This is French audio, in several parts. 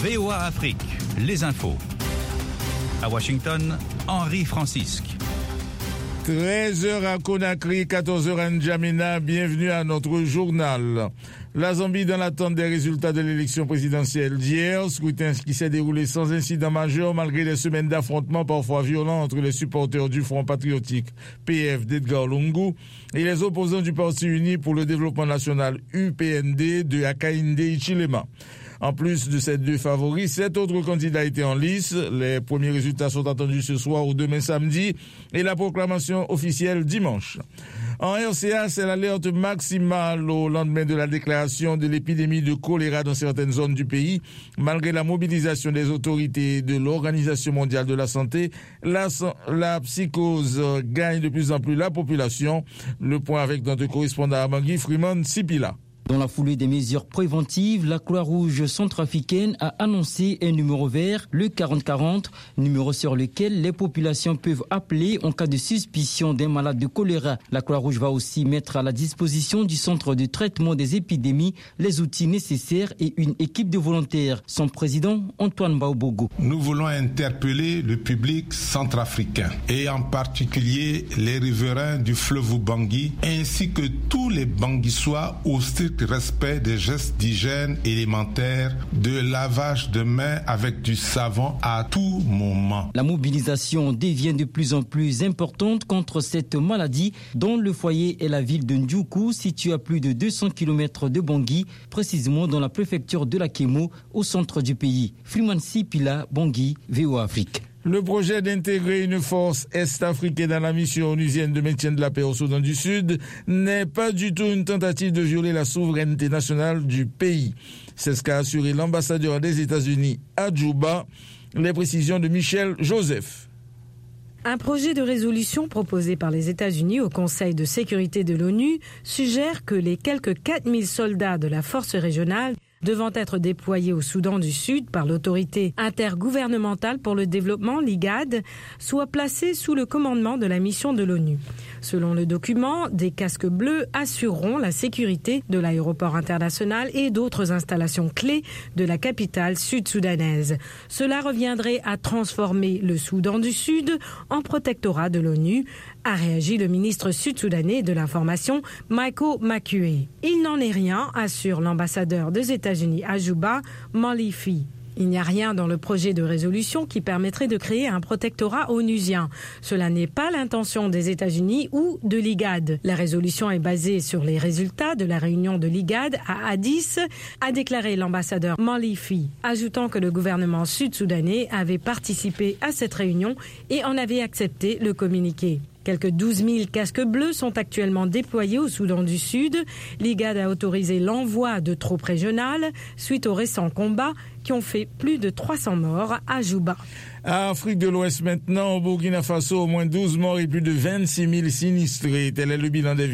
VOA Afrique, les infos. À Washington, Henri Francisque. 13h à Conakry, 14h à N'Djamena, bienvenue à notre journal. La Zambie dans l'attente des résultats de l'élection présidentielle d'hier, scrutin qui s'est déroulé sans incident majeur malgré des semaines d'affrontements parfois violents entre les supporters du Front patriotique PF d'Edgar Lungu et les opposants du Parti uni pour le développement national UPND de Hakainde Hichilema. En plus de ces deux favoris, 7 autres candidats étaient en lice. Les premiers résultats sont attendus ce soir ou demain samedi et la proclamation officielle dimanche. En RCA, c'est l'alerte maximale au lendemain de la déclaration de l'épidémie de choléra dans certaines zones du pays. Malgré la mobilisation des autorités de l'Organisation mondiale de la santé, la psychose gagne de plus en plus la population. Le point avec notre correspondant à Bangui, Freeman Sipila. Dans la foulée des mesures préventives, la Croix-Rouge centrafricaine a annoncé un numéro vert, le 4040, numéro sur lequel les populations peuvent appeler en cas de suspicion d'un malade de choléra. La Croix-Rouge va aussi mettre à la disposition du centre de traitement des épidémies les outils nécessaires et une équipe de volontaires. Son président, Antoine Baobogo. Nous voulons interpeller le public centrafricain et en particulier les riverains du fleuve Bangui ainsi que tous les Banguissois au strict respect des gestes d'hygiène élémentaires, de lavage de mains avec du savon à tout moment. La mobilisation devient de plus en plus importante contre cette maladie dont le foyer est la ville de Ndjoukou, située à plus de 200 km de Bangui, précisément dans la préfecture de la Kémo, au centre du pays. Freeman Sipila, Bangui, VOA Afrique. Le projet d'intégrer une force est-africaine dans la mission onusienne de maintien de la paix au Soudan du Sud n'est pas du tout une tentative de violer la souveraineté nationale du pays. C'est ce qu'a assuré l'ambassadeur des États-Unis à Djouba. Les précisions de Michel Joseph. Un projet de résolution proposé par les États-Unis au Conseil de sécurité de l'ONU suggère que les quelques 4000 soldats de la force régionale devant être déployés au Soudan du Sud par l'autorité intergouvernementale pour le développement, l'IGAD, soient placés sous le commandement de la mission de l'ONU. Selon le document, des casques bleus assureront la sécurité de l'aéroport international et d'autres installations clés de la capitale sud-soudanaise. Cela reviendrait à transformer le Soudan du Sud en protectorat de l'ONU, a réagi le ministre sud-soudanais de l'information, Michael Makuei. Il n'en est rien, assure l'ambassadeur des États-Unis à Djouba, Malifi. Il n'y a rien dans le projet de résolution qui permettrait de créer un protectorat onusien. Cela n'est pas l'intention des États-Unis ou de l'IGAD. La résolution est basée sur les résultats de la réunion de l'IGAD à Addis, a déclaré l'ambassadeur Malifi, ajoutant que le gouvernement sud-soudanais avait participé à cette réunion et en avait accepté le communiqué. Quelques 12 000 casques bleus sont actuellement déployés au Soudan du Sud. L'IGAD a autorisé l'envoi de troupes régionales suite aux récents combats qui ont fait plus de 300 morts à Djouba. À Afrique de l'Ouest maintenant, au Burkina Faso, au moins 12 morts et plus de 26 000 sinistrés. Tel est le bilan des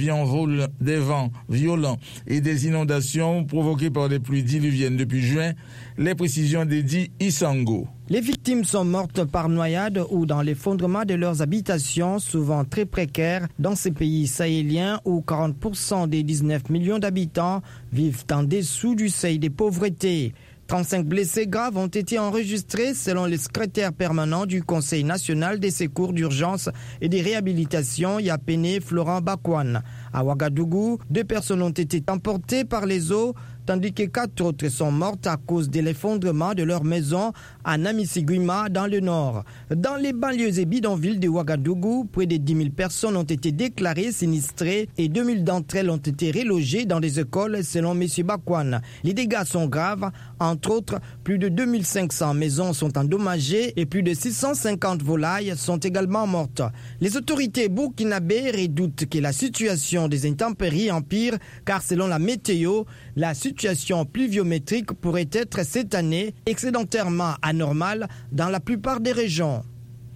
vents violents et des inondations provoquées par des pluies diluviennes depuis juin. Les précisions d'Edi Isango. Les victimes sont mortes par noyade ou dans l'effondrement de leurs habitations, souvent très précaires, dans ces pays sahéliens où 40% des 19 millions d'habitants vivent en dessous du seuil de pauvreté. 35 blessés graves ont été enregistrés selon le secrétaire permanent du Conseil national des secours d'urgence et des réhabilitations, Yapene Florent Bakwan. À Ouagadougou, 2 personnes ont été emportées par les eaux, tandis que 4 autres sont mortes à cause de l'effondrement de leur maison à Namisiguima dans le nord. Dans les banlieues et bidonvilles de Ouagadougou, près de 10 000 personnes ont été déclarées sinistrées et 2 000 d'entre elles ont été relogées dans des écoles selon M. Bakwan. Les dégâts sont graves. Entre autres, plus de 2 500 maisons sont endommagées et plus de 650 volailles sont également mortes. Les autorités burkinabées redoutent que la situation des intempéries empire car selon la météo, la situation pluviométrique pourrait être cette année excédentairement anormale dans la plupart des régions.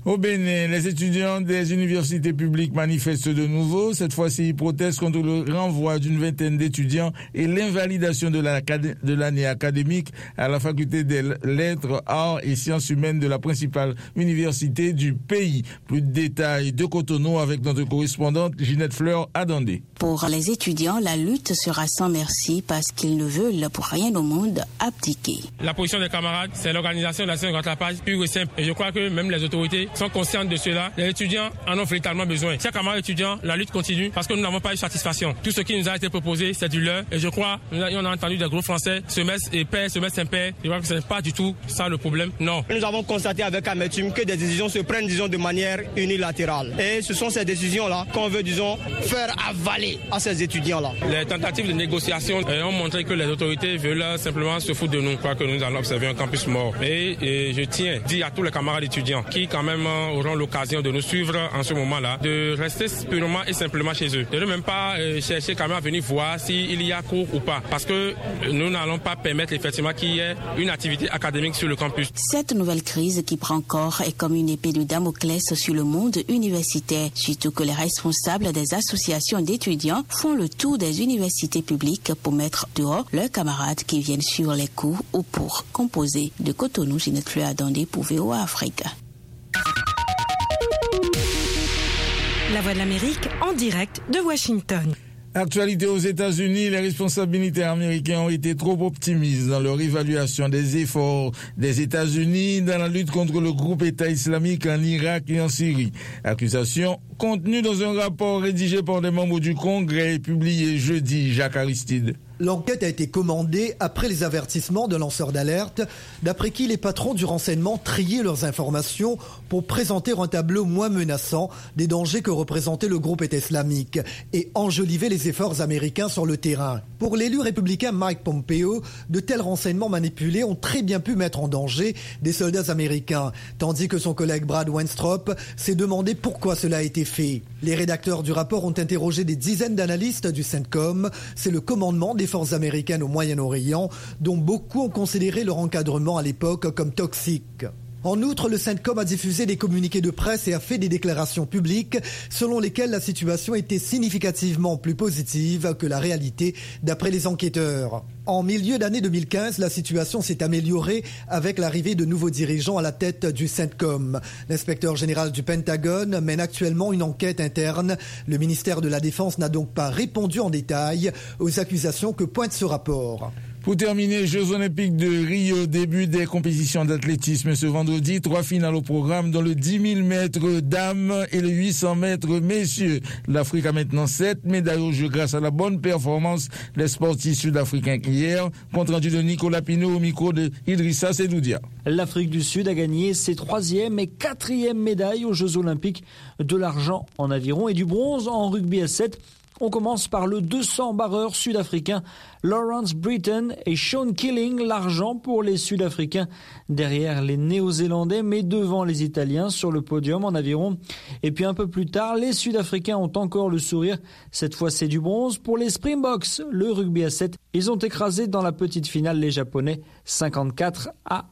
Au Bénin, les étudiants des universités publiques manifestent de nouveau. Cette fois-ci, ils protestent contre le renvoi d'une vingtaine d'étudiants et l'invalidation de l'année académique à la faculté des lettres, arts et sciences humaines de la principale université du pays. Plus de détails de Cotonou avec notre correspondante Ginette Fleur Adandé. Pour les étudiants, la lutte sera sans merci parce qu'ils ne veulent pour rien au monde abdiquer. La position des camarades, c'est l'organisation de la scène rattrapage pure et simple. Et je crois que même les autorités sont conscientes de cela. Les étudiants en ont véritablement besoin. Chers camarades étudiants, la lutte continue parce que nous n'avons pas eu satisfaction. Tout ce qui nous a été proposé, c'est du leurre. Et je crois, on a entendu des gros français, semestre impair, semestre impair. Je crois que ce n'est pas du tout ça le problème. Non. Nous avons constaté avec amertume que des décisions se prennent, de manière unilatérale. Et ce sont ces décisions-là qu'on veut, faire avaler à ces étudiants-là. Les tentatives de négociation ont montré que les autorités veulent simplement se foutre de nous. Je crois que nous allons observer un campus mort. Et je tiens à dire à tous les camarades étudiants qui quand même auront l'occasion de nous suivre en ce moment-là, de rester purement et simplement chez eux. De ne même pas chercher quand même à venir voir s'il y a cours ou pas. Parce que nous n'allons pas permettre effectivement qu'il y ait une activité académique sur le campus. Cette nouvelle crise qui prend corps est comme une épée de Damoclès sur le monde universitaire. Surtout que les responsables des associations d'étudiants font le tour des universités publiques pour mettre dehors leurs camarades qui viennent suivre les cours ou pour composer. De Cotonou, Ginette Fleur Adandé pour VOA Afrique. La Voix de l'Amérique en direct de Washington. Actualité aux États-Unis, les responsables militaires américains ont été trop optimistes dans leur évaluation des efforts des États-Unis dans la lutte contre le groupe État islamique en Irak et en Syrie. Accusation contenue dans un rapport rédigé par des membres du Congrès et publié jeudi. Jacques Aristide. L'enquête a été commandée après les avertissements de lanceurs d'alerte, d'après qui les patrons du renseignement triaient leurs informations pour présenter un tableau moins menaçant des dangers que représentait le groupe État islamique et enjoliver les efforts américains sur le terrain. Pour l'élu républicain Mike Pompeo, de tels renseignements manipulés ont très bien pu mettre en danger des soldats américains, tandis que son collègue Brad Wenstrop s'est demandé pourquoi cela a été fait. Les rédacteurs du rapport ont interrogé des dizaines d'analystes du CENTCOM, c'est le commandement des forces américaines au Moyen-Orient, dont beaucoup ont considéré leur encadrement à l'époque comme toxique. En outre, le CENTCOM a diffusé des communiqués de presse et a fait des déclarations publiques selon lesquelles la situation était significativement plus positive que la réalité d'après les enquêteurs. En milieu d'année 2015, la situation s'est améliorée avec l'arrivée de nouveaux dirigeants à la tête du CENTCOM. L'inspecteur général du Pentagone mène actuellement une enquête interne. Le ministère de la Défense n'a donc pas répondu en détail aux accusations que pointe ce rapport. Pour terminer, Jeux Olympiques de Rio, début des compétitions d'athlétisme ce vendredi. 3 finales au programme dans le 10 000 mètres dames et le 800 mètres messieurs. L'Afrique a maintenant 7 médailles au jeu grâce à la bonne performance des sportifs sud-africains hier. Compte rendu de Nicolas Pinault au micro de Idrissa Sedoudia. L'Afrique du Sud a gagné ses 3e et 4e médailles aux Jeux Olympiques, de l'argent en aviron et du bronze en rugby à 7. On commence par le 200 barreur sud-africain Lawrence Britton et Sean Killing, l'argent pour les Sud-Africains derrière les Néo-Zélandais mais devant les Italiens sur le podium en aviron. Et puis un peu plus tard, les Sud-Africains ont encore le sourire. Cette fois, c'est du bronze pour les Springboks, le rugby à 7. Ils ont écrasé dans la petite finale les Japonais 54-14.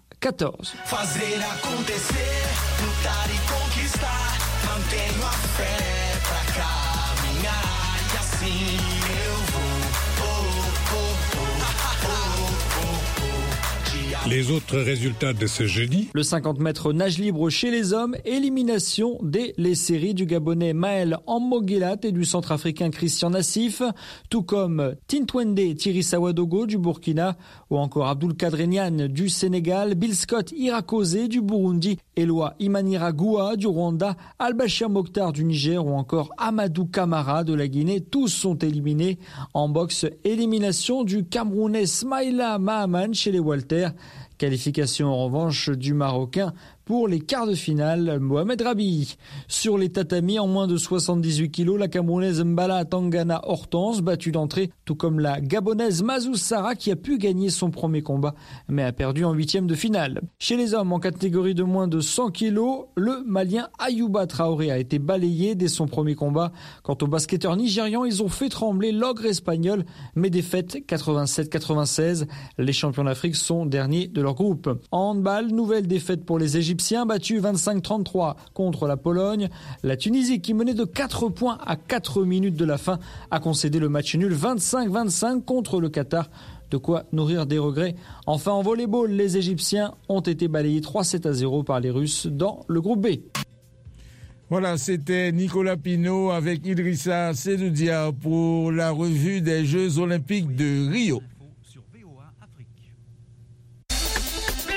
Les autres résultats de ce jeudi. Le 50 mètres nage libre chez les hommes, élimination dès les séries du Gabonais Maël Ammoguelat et du Centrafricain Christian Nassif, tout comme Tintwende Thierry Sawadogo du Burkina ou encore Abdul Kadrenian du Sénégal, Bill Scott Irakose du Burundi, Eloi Imaniragoua du Rwanda, Al-Bashir Mokhtar du Niger ou encore Amadou Kamara de la Guinée. Tous sont éliminés. En boxe, élimination du Camerounais Smaïla Mahaman chez les Walters. Qualification en revanche du Marocain pour les quarts de finale, Mohamed Rabi. Sur les tatamis, en moins de 78 kilos, la Camerounaise Mbala Tangana Hortense, battue d'entrée, tout comme la Gabonaise Mazou Sarra qui a pu gagner son premier combat, mais a perdu en 8e de finale. Chez les hommes, en catégorie de moins de 100 kilos, le Malien Ayouba Traoré a été balayé dès son premier combat. Quant aux basketteurs nigérians, ils ont fait trembler l'ogre espagnol, mais défaite 87-96. Les champions d'Afrique sont derniers de leur groupe. En handball, nouvelle défaite pour les Égyptiens Égyptiens battus 25-33 contre la Pologne. La Tunisie, qui menait de 4 points à 4 minutes de la fin, a concédé le match nul 25-25 contre le Qatar. De quoi nourrir des regrets. Enfin, en volleyball, les Égyptiens ont été balayés 3-7-0 par les Russes dans le groupe B. Voilà, c'était Nicolas Pinault avec Idrissa Sedoudia pour la revue des Jeux Olympiques de Rio.